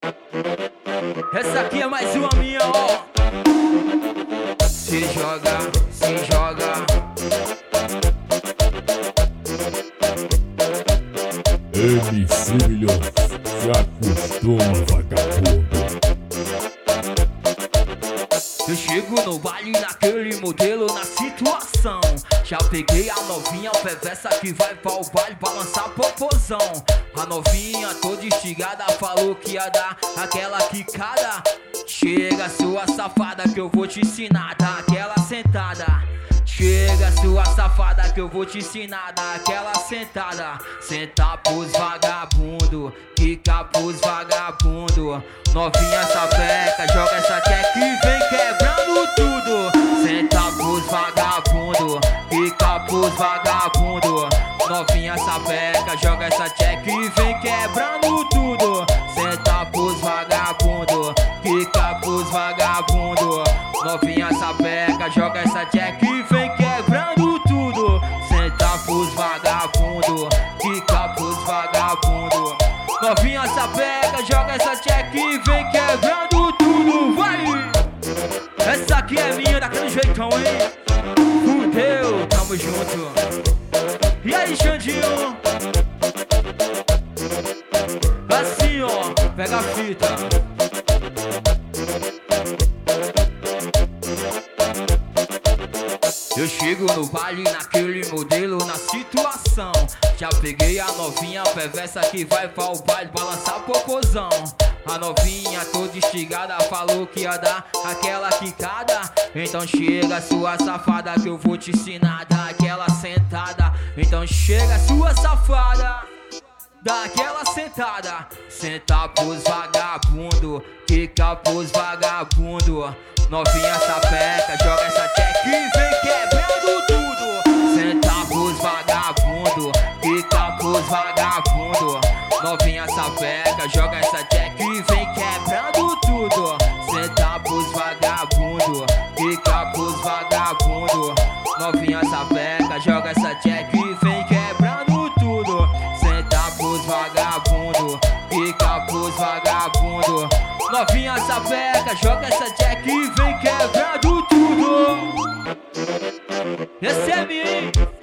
Essa aqui é mais uma minha, ó. Se joga, se joga. MC Milhões, se acostuma, vagabundo. Eu chego no baile naquele modelo, na situação. Já peguei a novinha perversa que vai pra o baile pra lançar popozão. A novinha toda instigada falou que ia dar aquela quicada. Chega sua safada que eu vou te ensinar, dá aquela sentada. Chega sua safada que eu vou te ensinar, dá aquela sentada. Senta pros vagabundo, quica pros vagabundo. Novinha sapeca, joga essa tcheca e vem quebrando tudo. Senta pros vagabundo, quica pros vagabundo. Novinha sapeca, joga essa tcheca e vem quebrando tudo. Senta pros vagabundo, quica pros vagabundo. Novinha sapeca, joga essa tcheca e vem quebrando tudo. Senta pros vagabundo, quica pros vagabundo. Novinha sapeca, joga essa tcheca e vem quebrando tudo. Vai! Essa aqui é minha, daquele jeitão, hein? Fudeu, tamo junto. E aí, Xandinho? Assim, ó, pega a fita. Eu chego no baile naquele modelo, na situação. Já peguei a novinha perversa que vai pra o baile pra lançar popozão. A novinha toda instigada falou que ia dar aquela quicada. Então chega sua safada que eu vou te ensinar, dá aquela sentada. Então chega sua safada, dá aquela sentada. Senta pros vagabundo, quica pros vagabundo. Novinha sapeca, joga essa tcheca e vem quebrando tudo. Senta pros vagabundo, quica pros vagabundo. Novinha sapeca, joga essa tcheca e vem quebrando tudo. Senta pros vagabundo, quica pros vagabundo. Novinha sapeca, joga essa tcheca e vem quebrando tudo. Senta pros vagabundo, quica pros vagabundo. Novinha sapeca, joga essa tcheca e vem quebrando tudo. Esse é mim.